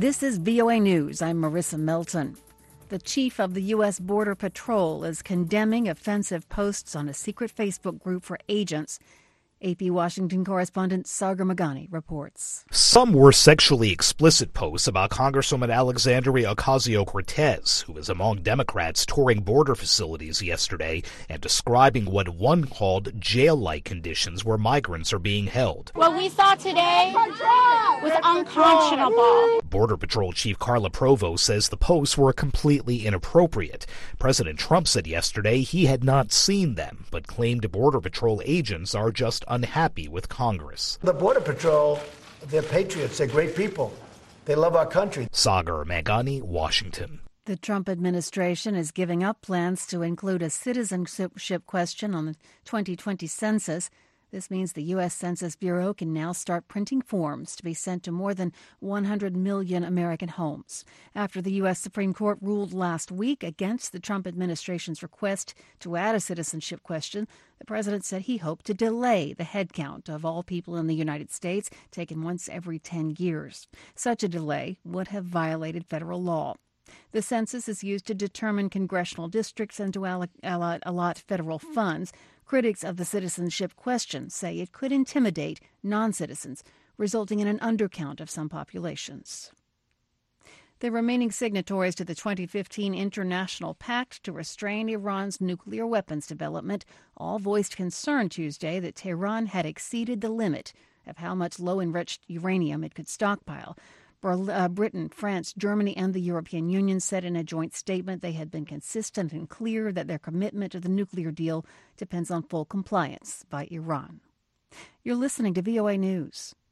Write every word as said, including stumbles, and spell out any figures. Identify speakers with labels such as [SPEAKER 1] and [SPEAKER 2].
[SPEAKER 1] This is V O A News. I'm Marissa Melton. The chief of the U S. Border Patrol is condemning offensive posts on a secret Facebook group for agents. A P Washington correspondent Sagar Meghani reports.
[SPEAKER 2] Some were sexually explicit posts about Congresswoman Alexandria Ocasio-Cortez, who was among Democrats touring border facilities yesterday and describing what one called jail-like conditions where migrants are being held.
[SPEAKER 3] What we saw today was unconscionable.
[SPEAKER 2] Border Patrol Chief Carla Provo says the posts were completely inappropriate. President Trump said yesterday he had not seen them, but claimed Border Patrol agents are just unhappy with Congress.
[SPEAKER 4] The Border Patrol, they're patriots, they're great people. They love our country.
[SPEAKER 2] Sagar Meghani, Washington.
[SPEAKER 1] The Trump administration is giving up plans to include a citizenship question on the twenty twenty census. This means the U S. Census Bureau can now start printing forms to be sent to more than one hundred million American homes. After the U S. Supreme Court ruled last week against the Trump administration's request to add a citizenship question, the president said he hoped to delay the headcount of all people in the United States, taken once every ten years. Such a delay would have violated federal law. The census is used to determine congressional districts and to allot, allot federal funds. Critics of the citizenship question say it could intimidate non-citizens, resulting in an undercount of some populations. The remaining signatories to the twenty fifteen International Pact to restrain Iran's nuclear weapons development all voiced concern Tuesday that Tehran had exceeded the limit of how much low-enriched uranium it could stockpile. Britain, France, Germany, and the European Union said in a joint statement they had been consistent and clear that their commitment to the nuclear deal depends on full compliance by Iran. You're listening to V O A News.